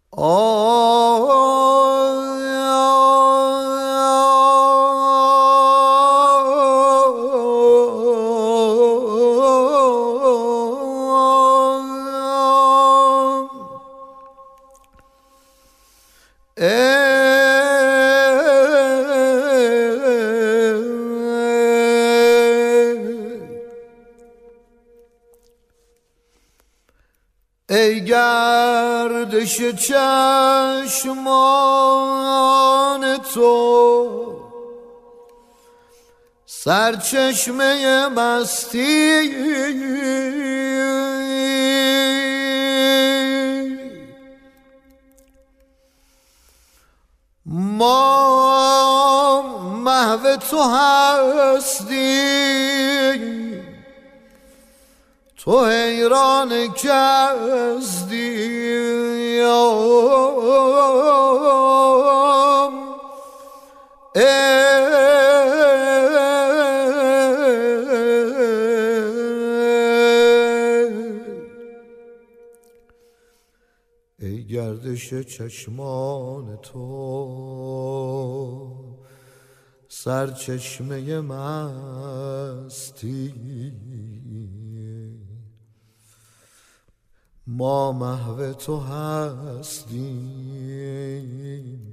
ای گردش چشمان تو سرچشمه مستی، ما محو تو هستیم، تو حیران کردی. ای گردش چشمان تو سرچشمه مستی، ما محو تو هستیم،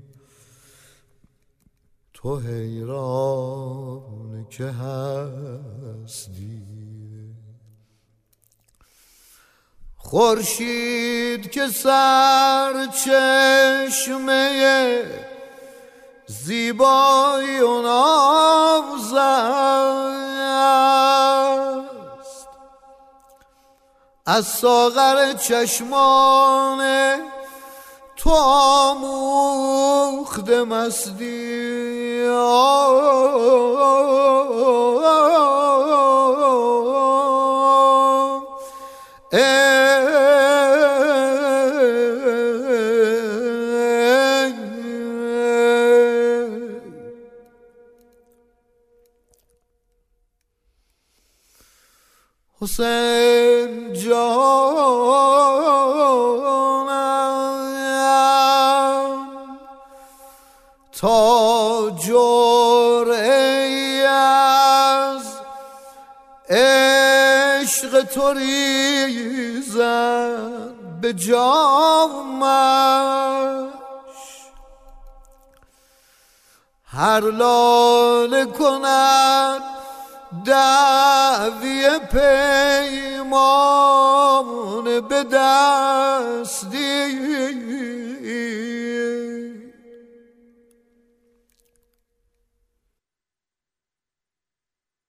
تو حیران که هستی. خورشید که سرچشمه زیبایی و ناز است، از ساغر چشمان تو آموخته مستی. حسین جانم تا جرعه‌ای از عشق تو ریزد به جامش، هر لاله کند دعوی پیمان به دستی.